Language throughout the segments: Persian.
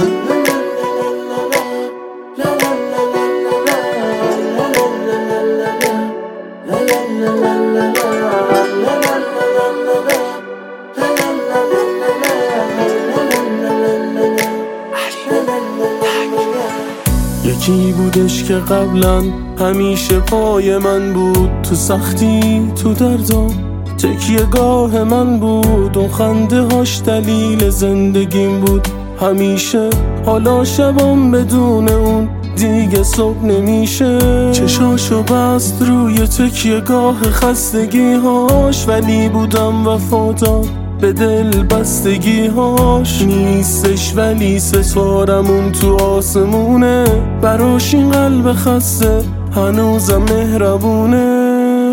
یکی بودش که قبلا همیشه پای من بود، تو سختی تو دردم تکیه گاه من بود. اون خنده هاش دلیل زندگیم بود همیشه، حالا شبم بدون اون دیگه صبح نمیشه. چشاشو بست روی تکیه گاه خستگی هاش، ولی بودم وفادار به دل بستگی هاش. نیستش ولی ستارمون تو آسمونه، براش این قلب خسته هنوزم مهربونه.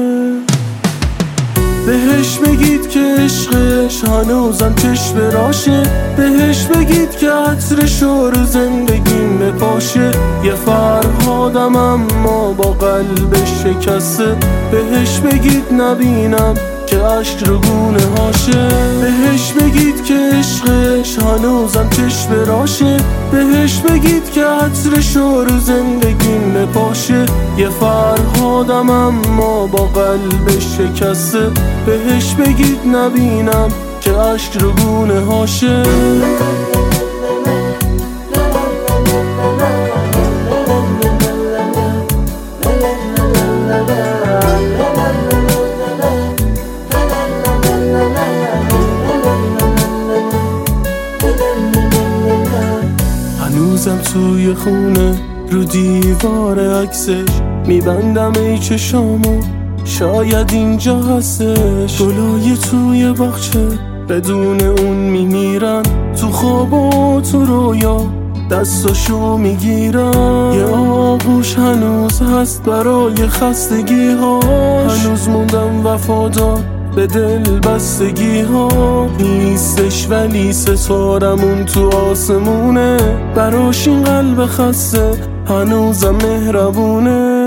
بهش بگید که عشقش هنوزم چشم راشه، بهش بگید که عطرشو رو زندگیم بپاشه. یه فرهادم اما با قلبش شکسته، بهش بگید نبینم که عشق رو گونه هاشه. بهش بگید که عشقش هنوزم چشم راشه، بهش بگید که عطرشو رو زندگیم بپاشه. یه فرهادم اما با قلبش شکسته، بهش بگید نبینم که عشق رو گونه هاشه. هنوزم توی خونه رو دیوار عکسش میبندم ای چشامو، شاید اینجا هستش. گلای توی باغچه بدون اون میمیرن، تو خواب و تو رویا دستاشو میگیرن. یه آغوش هنوز هست برای خستگی هاش، هنوز موندم وفادار به دل بستگی ها. نیستش ولی ستارمون تو آسمونه، براش این قلب خسته هنوزم مهربونه.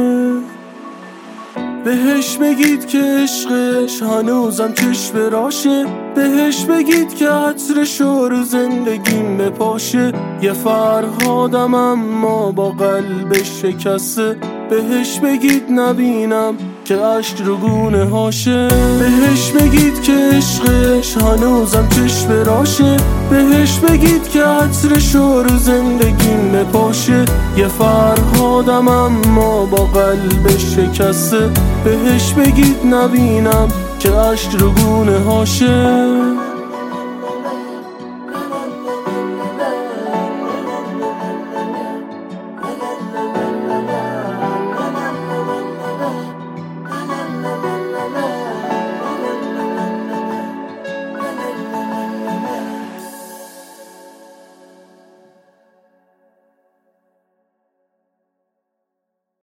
بهش بگید که عشقش هنوزم چشم راشه، بهش بگید که عطرشو رو زندگیم بپاشه. یه فرهادم اما با قلبش شکسته، بهش بگید نبینم که عشق رو گونه هاشه. بهش بگید که عشقش هنوزم چشم راشه، بهش بگید که عطرشو رو زندگیم بپاشه. یه فرهادم اما با قلبش شکسته، بهش بگید نبینم که عشق رو گونه هاشه.